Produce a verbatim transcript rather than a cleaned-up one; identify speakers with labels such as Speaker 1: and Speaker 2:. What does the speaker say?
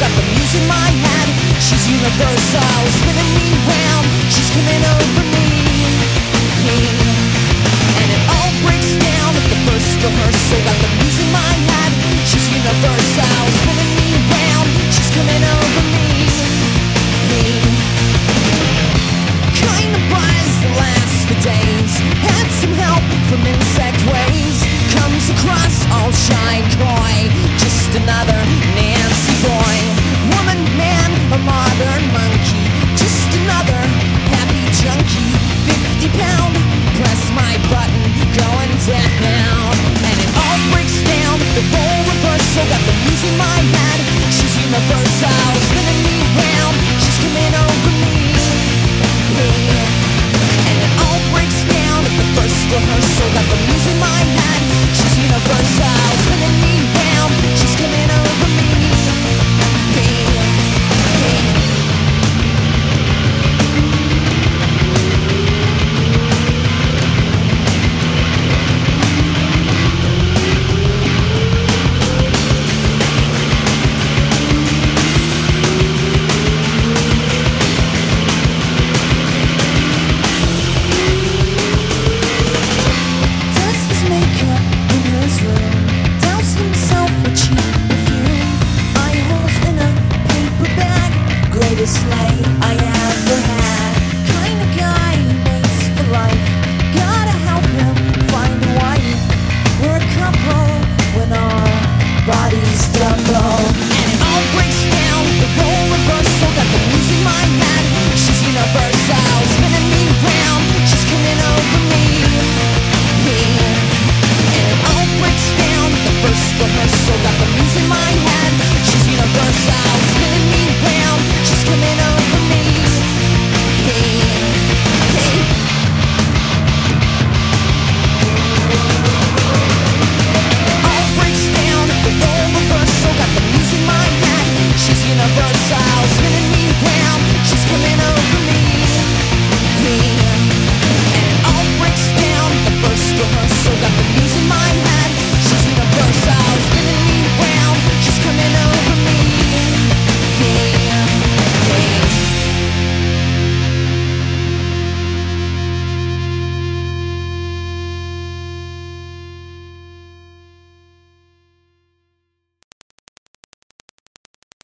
Speaker 1: got the muse in my head. She's universal, spinning me round. She's coming over me. And it all breaks down at the first rehearsal. Got the muse in my head. She's universal, spinning me round. She's coming over me. Kind of buzz that lasts for days. Had some help from insect ways. Comes across all shy, coy. Just another